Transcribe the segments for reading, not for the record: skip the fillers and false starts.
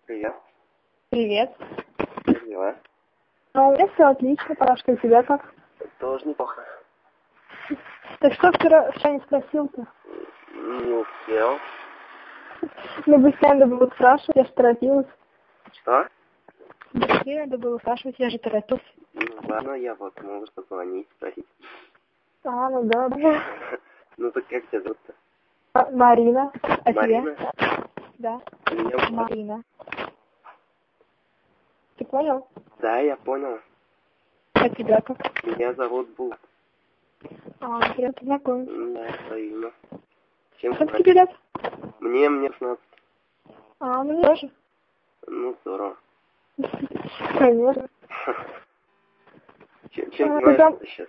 Привет. Привет. Как дела? А у меня все отлично, Пашка, у тебя как? Тоже неплохо. Ты что вчера не спросил-то? Не успел. Ну, быстрее надо было спрашивать, я же торопилась. Что? Быстрее надо было спрашивать, я же торопилась. Ну ладно, я вот могу позвонить, спросить. А, ну да. Ну так как тебя зовут-то? Марина. А Марина? тебя? Да. Меня Марина. Ты понял? Да, я понял. А тебя как? Меня зовут Бул. А, приятно познакомиться. Да, взаимно. Чем Сколько ты тебе лет? Мне 16. А, мне тоже. Ну, здорово. Конечно. Чем Ты занимаешься сейчас?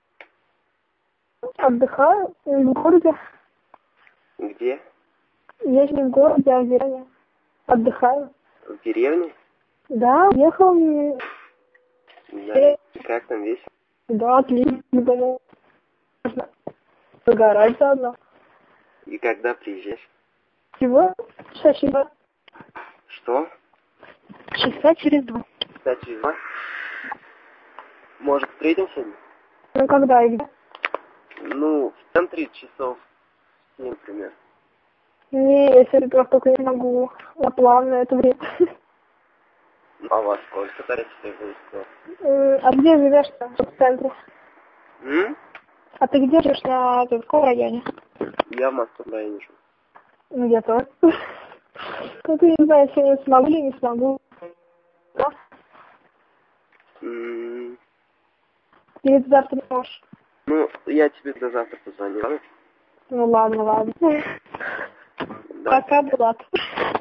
Отдыхаю в городе. Где? Я не в городе, а в деревне. Отдыхаю. В деревне? Да, уехал. Да. И как там весело? Да, отлично. Думаю, можно загорать заодно. И когда приезжаешь? Чего? Часа через два. Что? Часа через два. Кстати, может, встретимся? Ну, когда и где? Ну, в центре часов 7, например. Не, я сегодня только не могу. Я план на это время. Ну, а вас сколько? Дайте будет что? А где живешь-то? В центре. А ты где живешь? В каком районе? Я в Москве районе живу. Ну, я тоже. Ну, ты не знаю, сегодня смогу или не смогу. Да? Или ты завтра не можешь? Ну, я тебе до завтра позвоню, ладно? Ну, ладно, ладно. Да. Пока, Булат.